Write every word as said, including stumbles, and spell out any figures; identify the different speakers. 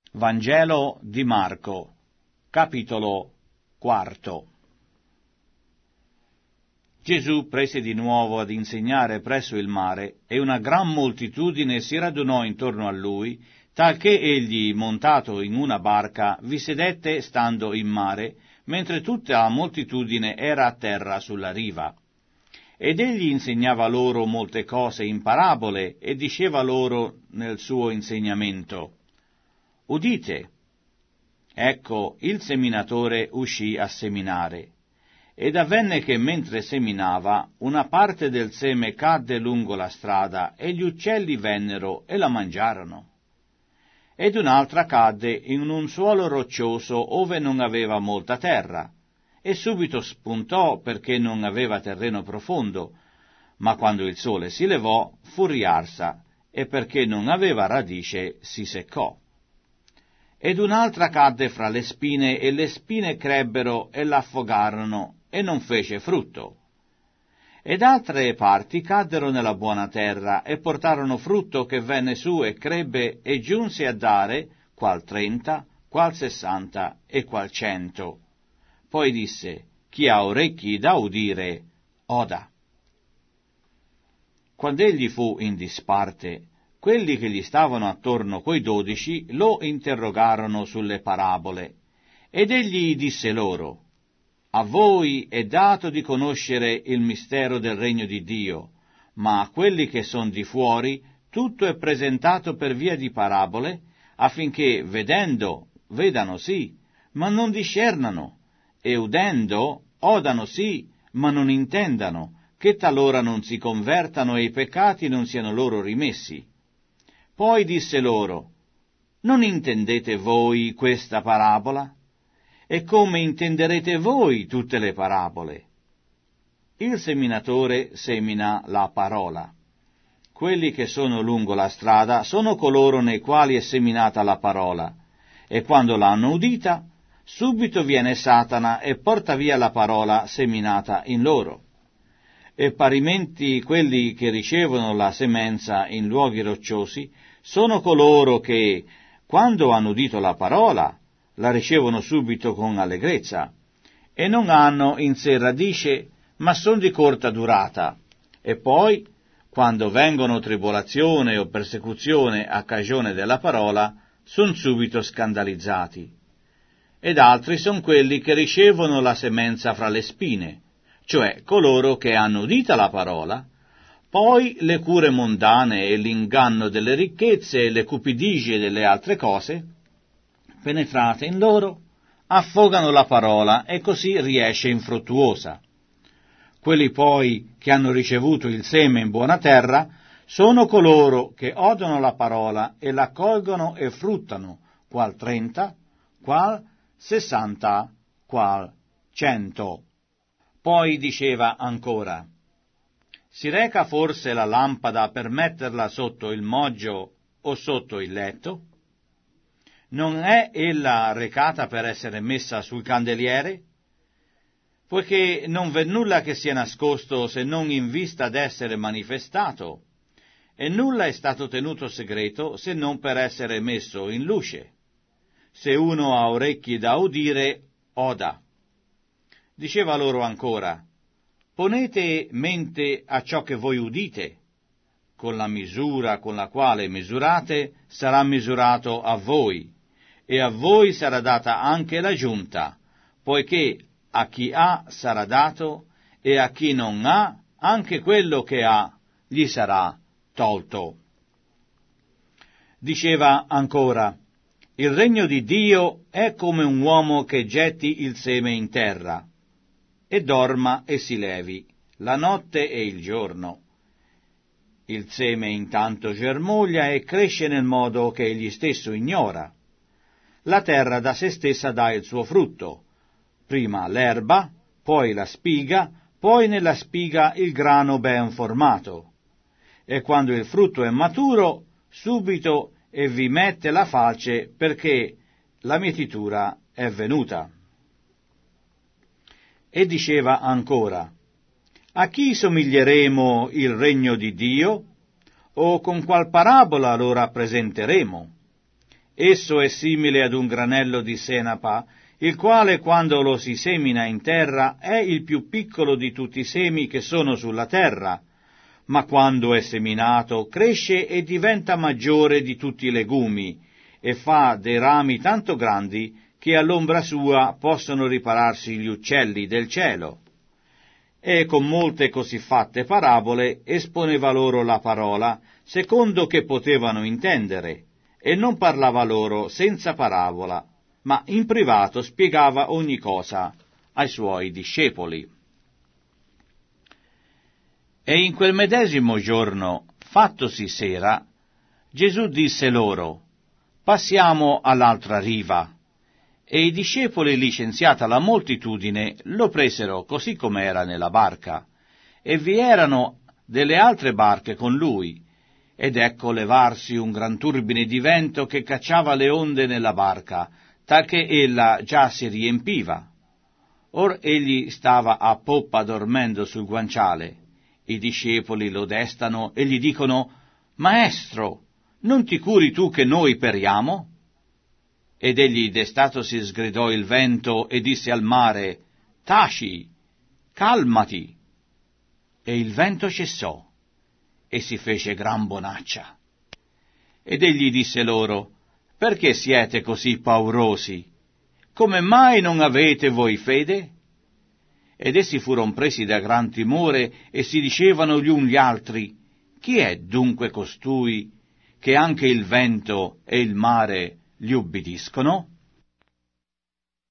Speaker 1: Vangelo di Marco, capitolo quarto. Gesù prese di nuovo ad insegnare presso il mare, e una gran moltitudine si radunò intorno a lui, talché egli, montato in una barca, vi sedette stando in mare, mentre tutta la moltitudine era a terra sulla riva. Ed egli insegnava loro molte cose in parabole, e diceva loro nel suo insegnamento: Udite, ecco, il seminatore uscì a seminare. Ed avvenne che mentre seminava, una parte del seme cadde lungo la strada, e gli uccelli vennero e la mangiarono. Ed un'altra cadde in un suolo roccioso ove non aveva molta terra, e subito spuntò perché non aveva terreno profondo, ma quando il sole si levò fu riarsa, e perché non aveva radice si seccò. Ed un'altra cadde fra le spine, e le spine crebbero e l'affogarono, e non fece frutto. Ed altre parti caddero nella buona terra, e portarono frutto che venne su e crebbe, e giunse a dare qual trenta, qual sessanta e qual cento. Poi disse: Chi ha orecchi da udire, oda. Quando egli fu in disparte, quelli che gli stavano attorno coi dodici lo interrogarono sulle parabole, ed egli disse loro: A voi è dato di conoscere il mistero del regno di Dio, ma a quelli che son di fuori tutto è presentato per via di parabole, affinché vedendo vedano sì, ma non discernano, e udendo odano sì, ma non intendano, che talora non si convertano e i peccati non siano loro rimessi. Poi disse loro: Non intendete voi questa parabola? E come intenderete voi tutte le parabole? Il seminatore semina la parola. Quelli che sono lungo la strada sono coloro nei quali è seminata la parola, e quando l'hanno udita, subito viene Satana e porta via la parola seminata in loro. E parimenti quelli che ricevono la semenza in luoghi rocciosi sono coloro che, quando hanno udito la parola, la ricevono subito con allegrezza, e non hanno in sé radice, ma son di corta durata, e poi, quando vengono tribolazione o persecuzione a cagione della parola, son subito scandalizzati. Ed altri son quelli che ricevono la semenza fra le spine, cioè coloro che hanno udita la parola, poi le cure mondane e l'inganno delle ricchezze e le cupidigie delle altre cose, penetrate in loro, affogano la parola e così riesce infruttuosa. Quelli poi che hanno ricevuto il seme in buona terra sono coloro che odono la parola e la colgono e fruttano, qual trenta, qual sessanta, qual cento. Poi diceva ancora: Si reca forse la lampada per metterla sotto il moggio o sotto il letto? Non è ella recata per essere messa sul candeliere? Poiché non v'è nulla che sia nascosto se non in vista d'essere manifestato, e nulla è stato tenuto segreto se non per essere messo in luce. Se uno ha orecchi da udire, oda. Diceva loro ancora: Ponete mente a ciò che voi udite. Con la misura con la quale misurate sarà misurato a voi, e a voi sarà data anche la giunta, poiché a chi ha sarà dato, e a chi non ha, anche quello che ha gli sarà tolto. Diceva ancora: Il regno di Dio è come un uomo che getti il seme in terra, e dorma e si levi, la notte e il giorno. Il seme intanto germoglia e cresce nel modo che egli stesso ignora. La terra da se stessa dà il suo frutto, prima l'erba, poi la spiga, poi nella spiga il grano ben formato. E quando il frutto è maturo, subito e vi mette la falce, perché la mietitura è venuta. E diceva ancora: A chi somiglieremo il regno di Dio? O con qual parabola lo rappresenteremo? Esso è simile ad un granello di senape, il quale, quando lo si semina in terra, è il più piccolo di tutti i semi che sono sulla terra, ma quando è seminato cresce e diventa maggiore di tutti i legumi, e fa dei rami tanto grandi che all'ombra sua possono ripararsi gli uccelli del cielo. E con molte così fatte parabole esponeva loro la parola, secondo che potevano intendere, e non parlava loro senza parabola, ma in privato spiegava ogni cosa ai suoi discepoli. E in quel medesimo giorno, fattosi sera, Gesù disse loro: passiamo all'altra riva. E i discepoli, licenziata la moltitudine, lo presero così com'era nella barca, e vi erano delle altre barche con lui, ed ecco levarsi un gran turbine di vento che cacciava le onde nella barca, talché ella già si riempiva. Or egli stava a poppa dormendo sul guanciale. I discepoli lo destano e gli dicono: Maestro, non ti curi tu che noi periamo? Ed egli destatosi sgridò il vento e disse al mare: Taci, calmati. E il vento cessò, e si fece gran bonaccia. Ed egli disse loro: Perché siete così paurosi? Come mai non avete voi fede? Ed essi furono presi da gran timore e si dicevano gli uni gli altri: Chi è dunque costui che anche il vento e il mare gli ubbidiscono?